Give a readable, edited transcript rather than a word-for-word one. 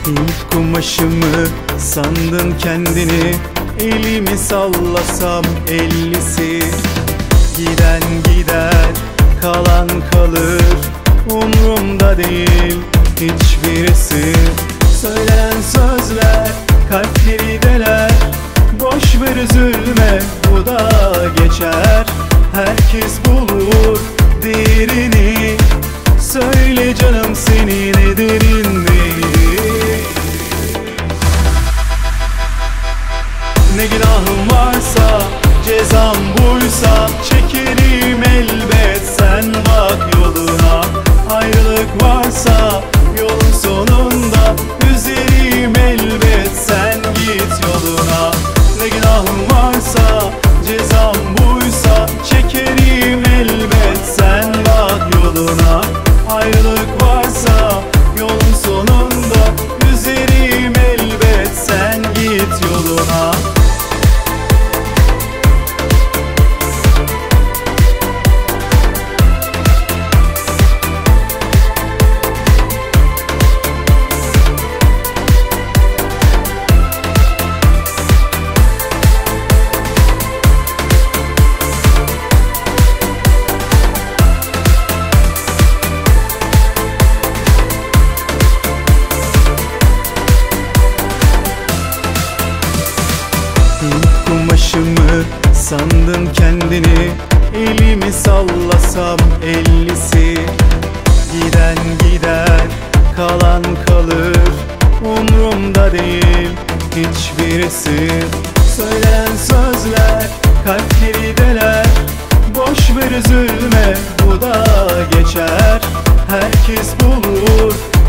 Hint kumaşımı sandın kendini, elimi sallasam ellisi. Giden gider, kalan kalır, umrumda değil hiçbirisi. Söylenen sözler kalpleri deler, boş ver üzülme bu da geçer. Herkes bulur değerini, söyle canım senin ederin değil. Ne günahım varsa cezam buysa, çekerim elbet sen bak yoluna. Ayrılık varsa yolun sonunda, üzerim elbet sen git yoluna. Ne günahım varsa cezam buysa, çekerim elbet sen bak yoluna. Ayrılık varsa yolun sonunda, üzerim elbet sen git yoluna. Hint kumaşımı sandın kendini, elimi sallasam ellisi. Giden gider, kalan kalır, umrumda değil hiçbirisi. Söylenen sözler kalpleri deler, boş ver üzülme bu da geçer. Herkes bulur